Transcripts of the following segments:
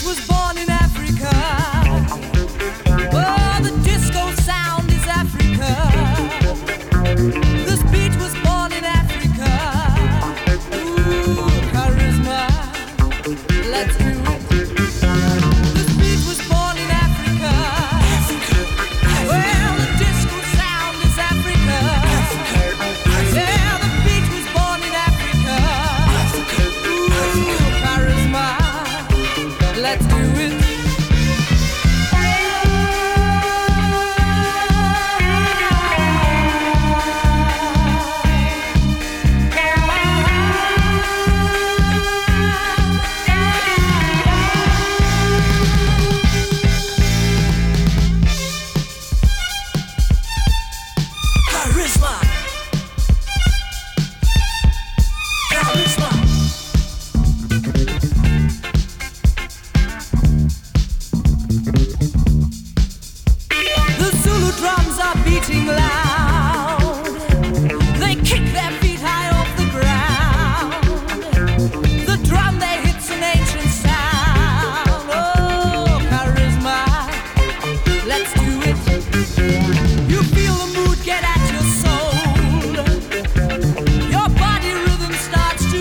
was born in Africa. Oh, the disco sound is Africa. This beat was born in Africa. Ooh, charisma. Let's do it. This beat was born in Africa. Well, the disco sound is Africa. Yeah, the beat was born in Africa. Ooh, charisma. Let's do it. Drums are beating loud. They kick their feet high off the ground. The drum they hit's an ancient sound. Oh, charisma. Let's do it. You feel the mood get at your soul. Your body rhythm starts to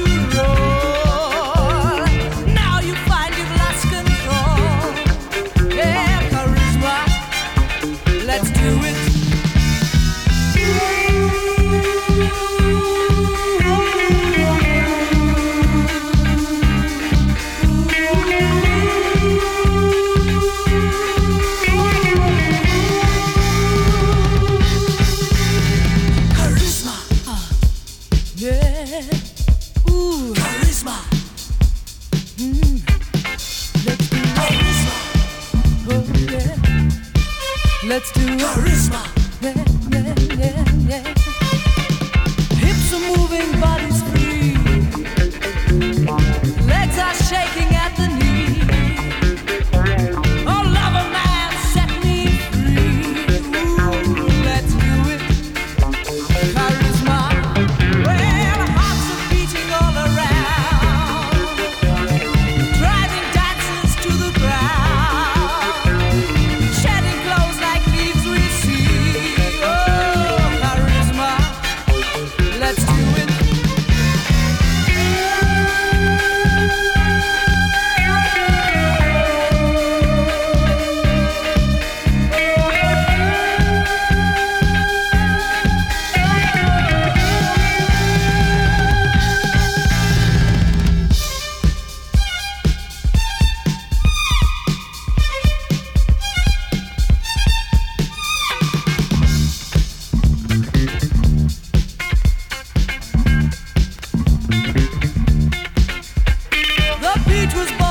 roll. Now you find you've lost control. Yeah, charisma. Let's do it. Charisma. Yeah. Ooh. Charisma. Let's do charisma. Oh yeah. Let's do charisma. Yeah, yeah, yeah, yeah. Hips are moving, bodies free. Legs are shaking at the knee. Oh, lover man, set me free. Ooh, let's do it. Charisma. Well, hearts are beating all around, driving dancers to the ground, shedding clothes like leaves we see. Oh, charisma. Let's do it. The beat was